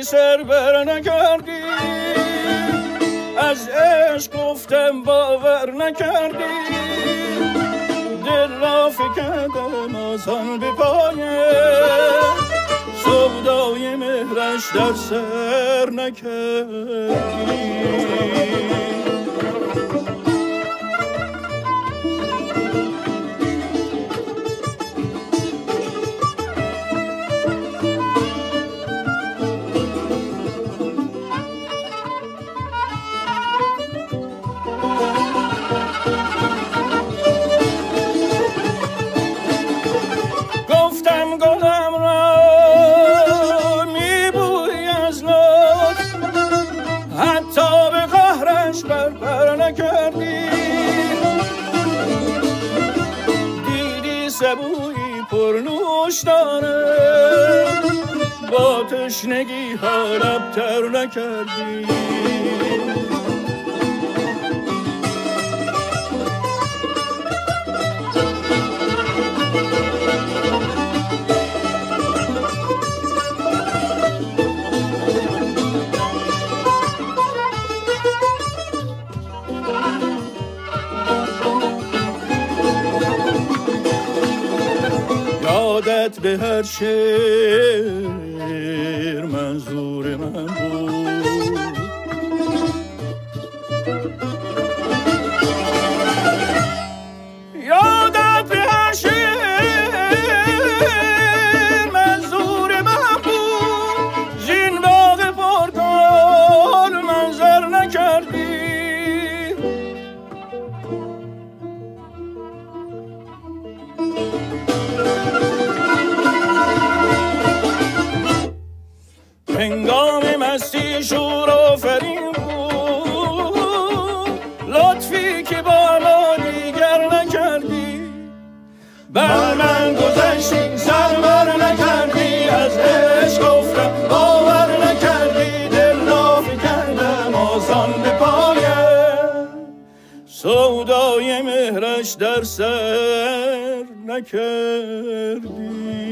سر بر نکردی، از عشق گفتم باور نکردی، دل را فکندم آسان به پایه، سودای مهرش در سر نکردی. سبویی پرنوش داره، با تشنگی ها لبتر نکردی. یادت به هر شعر منظور من بود، یادت به هر شعر منظور من بود، زین باغ پرگل منظر نکردی. هنگام مستی شور آفرین بود، لطفی که با ما دیگر نکردی. بر من گذشتی سرور نکردی، از عشق گفتم باور نکردی، دل را فکندم آسان به پایه، سودای مهرش در سر نکردی.